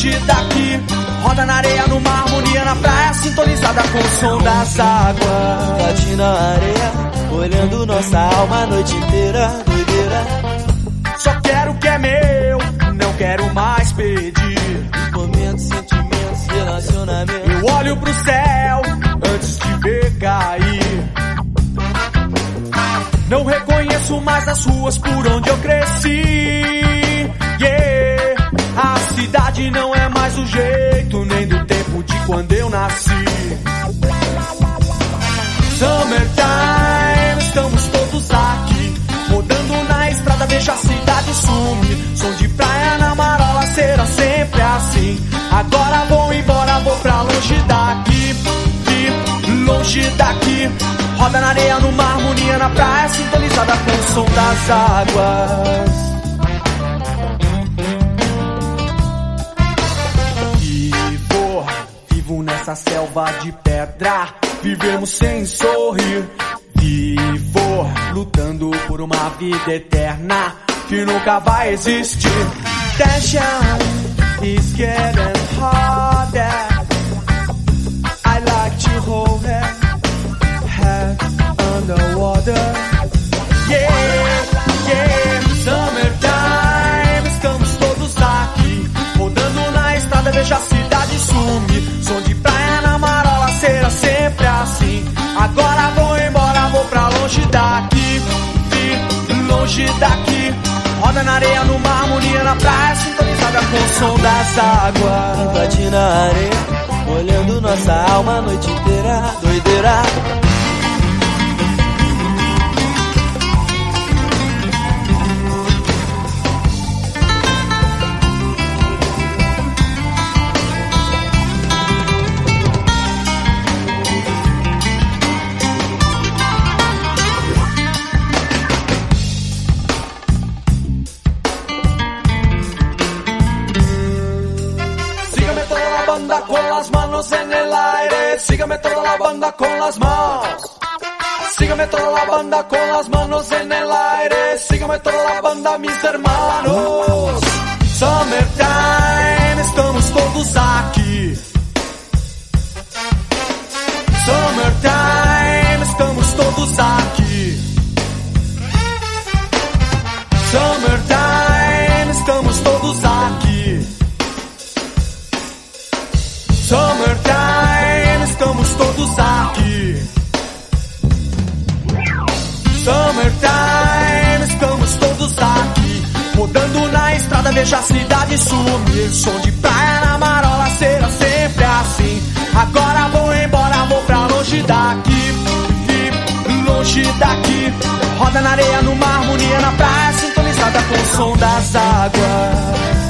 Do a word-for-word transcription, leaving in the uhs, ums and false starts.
longe daqui. Roda na areia, numa harmonia na praia, sintonizada com o som das águas. Bate na areia, olhando nossa alma a noite inteira, doideira. Só quero o que é meu, não quero mais pedir. Momentos, sentimentos, relacionamento. Eu olho pro céu antes de ver cair. Não reconheço mais as ruas por onde eu cresci. Yeah. A cidade não é mais o jeito, nem do tempo de quando eu nasci. Summertime, estamos todos aqui, rodando na estrada, vejo a cidade sumir. Som de praia na marola, será sempre assim. Agora vou embora, vou pra longe daqui, de longe daqui. Roda na areia, numa harmonia na praia, sintonizada com o som das águas. Vivo, vivo nessa selva de pedra, vivemos sem sorrir. Vivo, lutando por uma vida eterna que nunca vai existir. Tension is getting harder. I like to hold her head underwater. Yeah, yeah, summertime, estamos todos aqui, rodando na estrada, vejo a cidade sumir. Som de praia na marola, será sempre assim. Agora vou embora, vou pra longe daqui, de longe daqui. Roda na areia, numa harmonia na praia, sintonizada com o som das águas. Bate na areia, olhando nossa alma a noite inteira, doideira. Con las manos en el aire, sígame toda la banda con las manos. Sígame toda la banda con las manos en el aire, sígame toda la banda, mis hermanos. Summertime, estamos todos aqui. Summertime, estamos todos aqui. Summertime, estamos todos aqui. Summertime, estamos todos aqui. Summertime, estamos todos aqui, rodando na estrada, vejo a cidade sumir. Som de praia na marola, será sempre assim. Agora vou embora, vou pra longe daqui, de longe daqui. Roda na areia, numa harmonia na praia, sintonizada com o som das águas.